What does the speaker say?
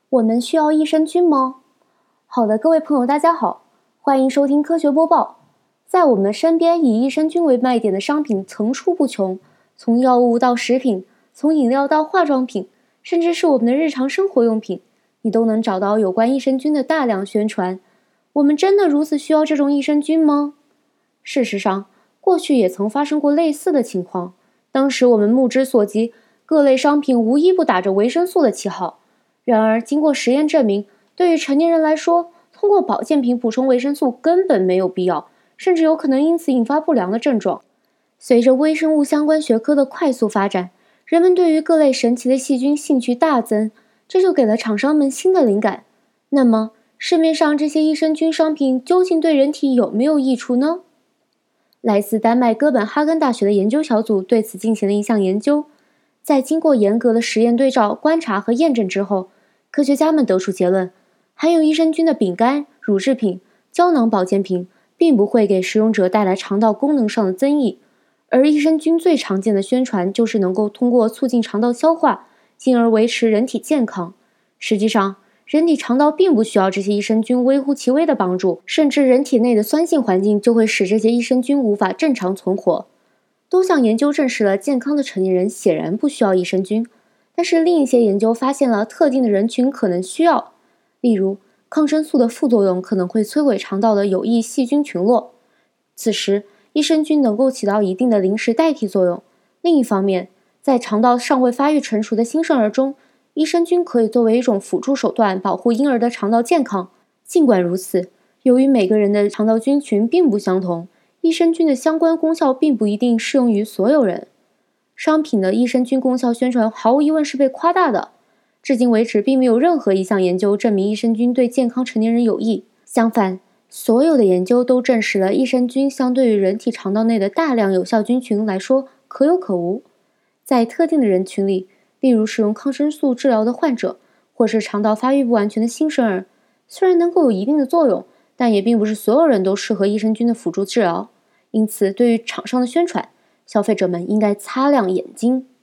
我们需要益生菌吗？好的，各位朋友，大家好，欢迎收听科学播报。在我们身边，以益生菌为卖点的商品层出不穷，从药物到食品，从饮料到化妆品，甚至是我们的日常生活用品，你都能找到有关益生菌的大量宣传。我们真的如此需要这种益生菌吗？事实上，过去也曾发生过类似的情况。当时我们目之所及，各类商品无一不打着维生素的旗号。然而，经过实验证明，对于成年人来说，通过保健品补充维生素根本没有必要，甚至有可能因此引发不良的症状。随着微生物相关学科的快速发展，人们对于各类神奇的细菌兴趣大增，这就给了厂商们新的灵感。那么，市面上这些益生菌商品究竟对人体有没有益处呢？来自丹麦哥本哈根大学的研究小组对此进行了一项研究，在经过严格的实验对照、观察和验证之后，科学家们得出结论，含有益生菌的饼干、乳制品、胶囊保健品并不会给食用者带来肠道功能上的增益，而益生菌最常见的宣传就是能够通过促进肠道消化，进而维持人体健康。实际上，人体肠道并不需要这些益生菌微乎其微的帮助，甚至人体内的酸性环境就会使这些益生菌无法正常存活。多项研究证实了健康的成年人显然不需要益生菌，但是另一些研究发现了特定的人群可能需要，例如抗生素的副作用可能会摧毁肠道的有益细菌群落，此时益生菌能够起到一定的临时代替作用。另一方面，在肠道尚未发育成熟的新生儿中，益生菌可以作为一种辅助手段保护婴儿的肠道健康。尽管如此，由于每个人的肠道菌群并不相同，益生菌的相关功效并不一定适用于所有人。商品的益生菌功效宣传毫无疑问是被夸大的。至今为止，并没有任何一项研究证明益生菌对健康成年人有益。相反，所有的研究都证实了益生菌相对于人体肠道内的大量有效菌群来说可有可无。在特定的人群里，例如使用抗生素治疗的患者，或是肠道发育不完全的新生儿，虽然能够有一定的作用，但也并不是所有人都适合益生菌的辅助治疗。因此，对于厂商的宣传，消费者们应该擦亮眼睛。